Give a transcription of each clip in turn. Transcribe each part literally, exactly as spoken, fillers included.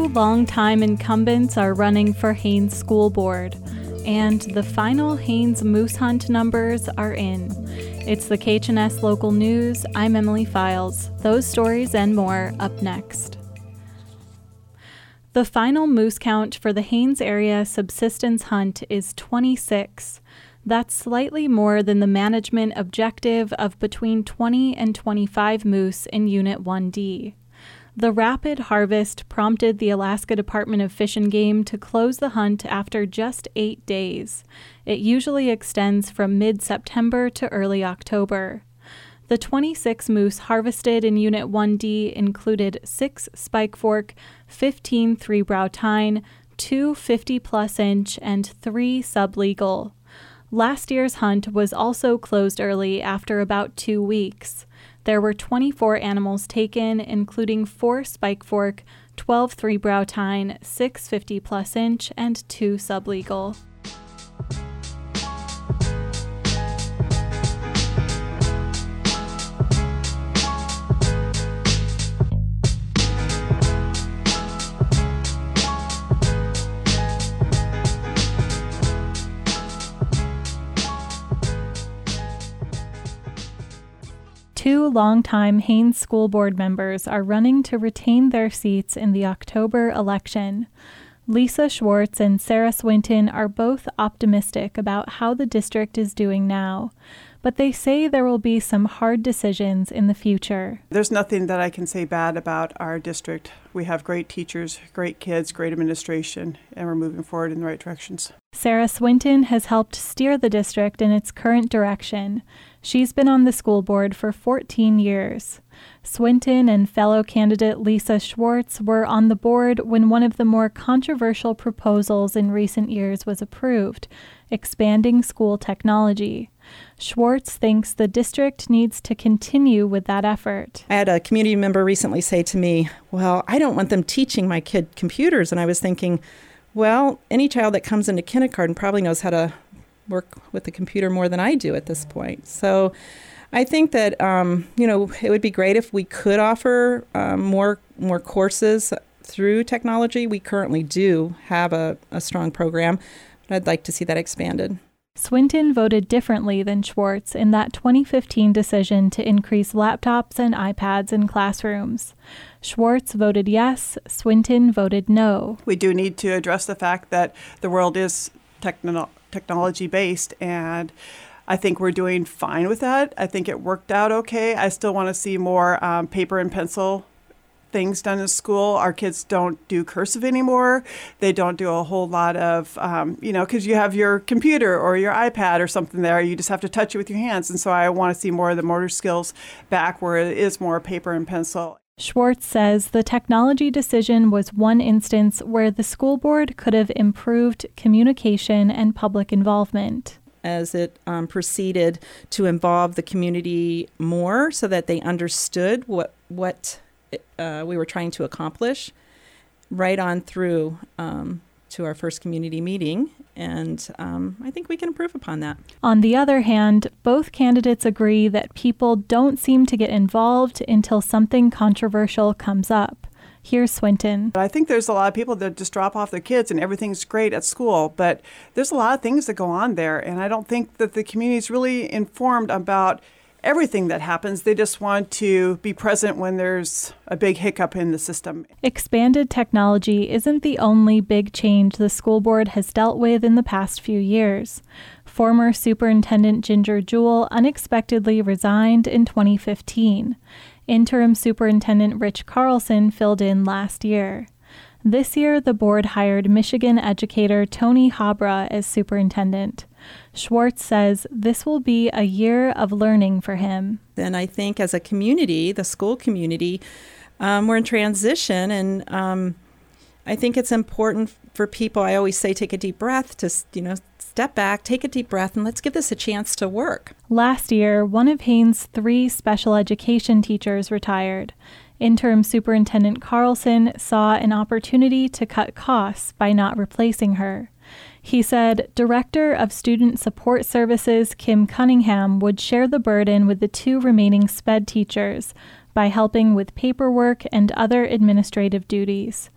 Two longtime incumbents are running for Haines School Board, and the final Haines Moose Hunt numbers are in. It's the K H N S Local News. I'm Emily Files. Those stories and more up next. The final moose count for the Haines area subsistence hunt is twenty-six. That's slightly more than the management objective of between twenty and twenty-five moose in Unit one D. The rapid harvest prompted the Alaska Department of Fish and Game to close the hunt after just eight days. It usually extends from mid-September to early October. The twenty-six moose harvested in Unit one D included six spike fork, fifteen three-brow tine, two fifty-plus inch, and three sublegal. Last year's hunt was also closed early after about two weeks. There were twenty-four animals taken, including four spike fork, twelve three-brow tine, six fifty-plus inch, and two sublegal. Two longtime Haines School Board members are running to retain their seats in the October election. Lisa Schwartz and Sarah Swinton are both optimistic about how the district is doing now, but they say there will be some hard decisions in the future. There's nothing that I can say bad about our district. We have great teachers, great kids, great administration, and we're moving forward in the right directions. Sarah Swinton has helped steer the district in its current direction. She's been on the school board for fourteen years. Swinton and fellow candidate Lisa Schwartz were on the board when one of the more controversial proposals in recent years was approved, expanding school technology. Schwartz thinks the district needs to continue with that effort. I had a community member recently say to me, well, I don't want them teaching my kid computers. And I was thinking, well, any child that comes into kindergarten probably knows how to work with the computer more than I do at this point. So I think that, um, you know, it would be great if we could offer um, more more courses through technology. We currently do have a, a strong program, but I'd like to see that expanded. Swinton voted differently than Schwartz in that twenty fifteen decision to increase laptops and iPads in classrooms. Schwartz voted yes, Swinton voted no. We do need to address the fact that the world is techno- technology-based, and I think we're doing fine with that. I think it worked out okay. I still want to see more um, paper and pencil things done in school. Our kids don't do cursive anymore. They don't do a whole lot of, um, you know, because you have your computer or your iPad or something there. You just have to touch it with your hands. And so I want to see more of the motor skills back where it is more paper and pencil. Schwartz says the technology decision was one instance where the school board could have improved communication and public involvement. As it um, proceeded to involve the community more so that they understood what what uh, we were trying to accomplish, right on through um, to our first community meeting. And um, I think we can improve upon that. On the other hand, both candidates agree that people don't seem to get involved until something controversial comes up. Here's Swinton. I think there's a lot of people that just drop off their kids and everything's great at school, but there's a lot of things that go on there, and I don't think that the community is really informed about everything that happens. They just want to be present when there's a big hiccup in the system. Expanded technology isn't the only big change the school board has dealt with in the past few years. Former Superintendent Ginger Jewell unexpectedly resigned in twenty fifteen. Interim Superintendent Rich Carlson filled in last year. This year, the board hired Michigan educator Tony Habra as superintendent. Schwartz says this will be a year of learning for him. And I think as a community, the school community, um, we're in transition, and um, I think it's important for people. I always say take a deep breath to, you know, step back, take a deep breath, and let's give this a chance to work. Last year, one of Haines' three special education teachers retired. Interim Superintendent Carlson saw an opportunity to cut costs by not replacing her. He said Director of Student Support Services Kim Cunningham would share the burden with the two remaining SPED teachers by helping with paperwork and other administrative duties.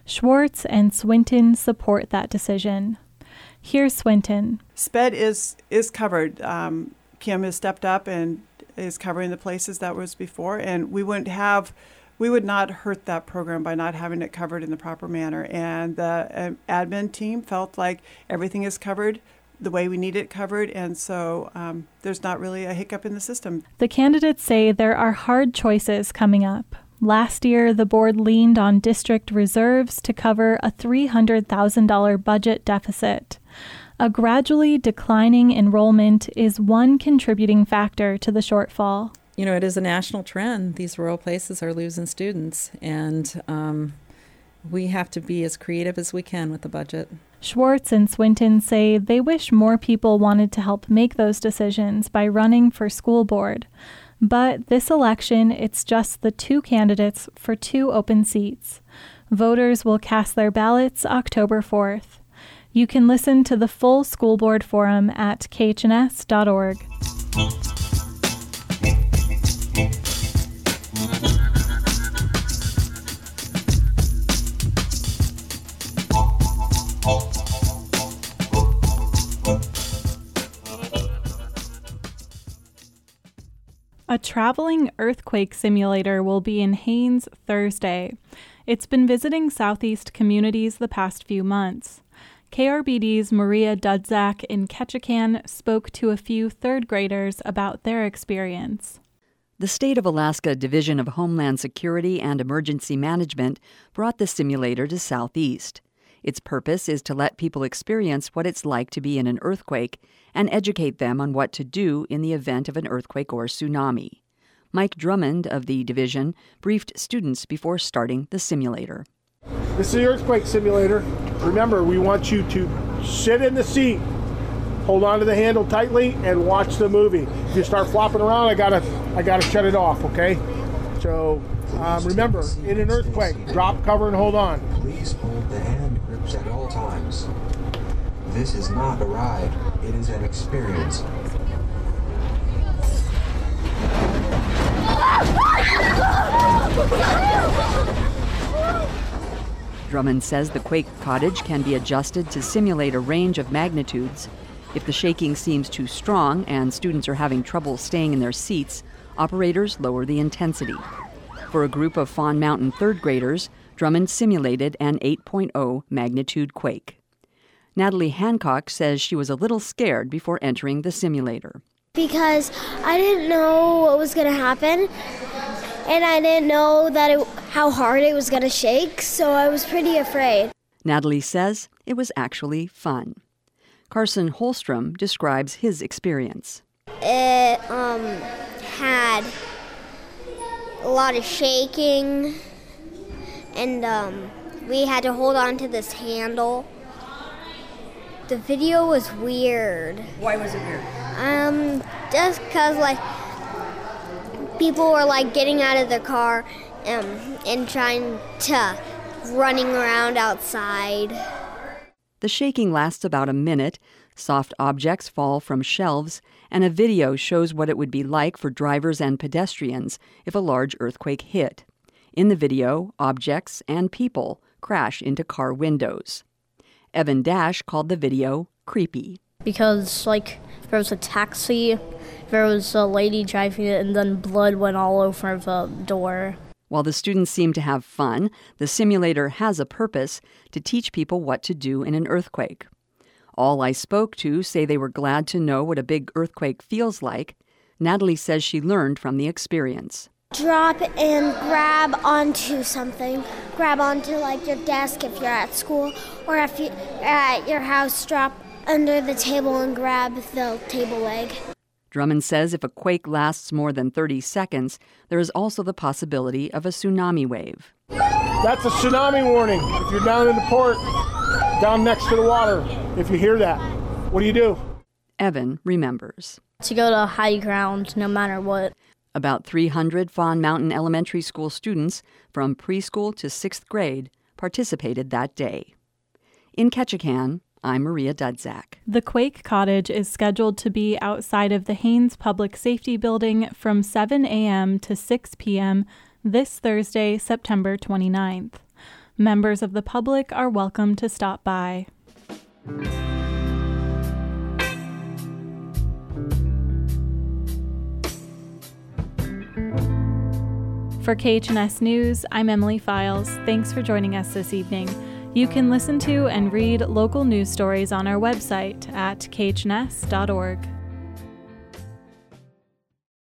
Schwartz and Swinton support that decision. Here's Swinton. SPED is is covered. Um, Kim has stepped up and is covering the places that was before, and we wouldn't have, we would not hurt that program by not having it covered in the proper manner. And the uh, admin team felt like everything is covered the way we need it covered, and so um, there's not really a hiccup in the system. The candidates say there are hard choices coming up. Last year, the board leaned on district reserves to cover a three hundred thousand dollars budget deficit. A gradually declining enrollment is one contributing factor to the shortfall. You know, it is a national trend. These rural places are losing students, and um, we have to be as creative as we can with the budget. Schwartz and Swinton say they wish more people wanted to help make those decisions by running for school board. But this election, it's just the two candidates for two open seats. Voters will cast their ballots October fourth. You can listen to the full school board forum at K H N S dot org. A traveling earthquake simulator will be in Haines Thursday. It's been visiting Southeast communities the past few months. K R B D's Maria Dudzak in Ketchikan spoke to a few third graders about their experience. The State of Alaska Division of Homeland Security and Emergency Management brought the simulator to Southeast. Its purpose is to let people experience what it's like to be in an earthquake and educate them on what to do in the event of an earthquake or tsunami. Mike Drummond of the division briefed students before starting the simulator. This is the earthquake simulator. Remember, we want you to sit in the seat, hold on to the handle tightly, and watch the movie. If you start flopping around, I gotta, I gotta shut it off, okay? So um, remember, in an earthquake, drop, cover, and hold on. Please hold the hand grips at all times. This is not a ride, it is an experience. Drummond says the quake cottage can be adjusted to simulate a range of magnitudes. If the shaking seems too strong and students are having trouble staying in their seats, operators lower the intensity. For a group of Fawn Mountain third graders, Drummond simulated an eight point oh magnitude quake. Natalie Hancock says she was a little scared before entering the simulator. Because I didn't know what was going to happen, and I didn't know that it, how hard it was going to shake, so I was pretty afraid. Natalie says it was actually fun. Carson Holstrom describes his experience. It um, had a lot of shaking, and um, we had to hold on to this handle. The video was weird. Why was it weird? Um, just because, like, people were, like, getting out of the car um, and trying to running around outside. The shaking lasts about a minute, soft objects fall from shelves, and a video shows what it would be like for drivers and pedestrians if a large earthquake hit. In the video, objects and people crash into car windows. Evan Dash called the video creepy. Because, like, there was a taxi, there was a lady driving it, and then blood went all over the door. While the students seem to have fun, the simulator has a purpose to teach people what to do in an earthquake. All I spoke to say they were glad to know what a big earthquake feels like. Natalie says she learned from the experience. Drop and grab onto something. Grab onto, like, your desk if you're at school, or if you're at your house, drop under the table and grab the table leg. Drummond says if a quake lasts more than thirty seconds, there is also the possibility of a tsunami wave. That's a tsunami warning. If you're down in the port, down next to the water, if you hear that, what do you do? Evan remembers. To go to high ground no matter what. About three hundred Fawn Mountain Elementary School students from preschool to sixth grade participated that day. In Ketchikan, I'm Maria Dudzak. The Quake Cottage is scheduled to be outside of the Haines Public Safety Building from seven a.m. to six p.m. this Thursday, September twenty-ninth. Members of the public are welcome to stop by. For K H N S News, I'm Emily Files. Thanks for joining us this evening. You can listen to and read local news stories on our website at k h n s dot org.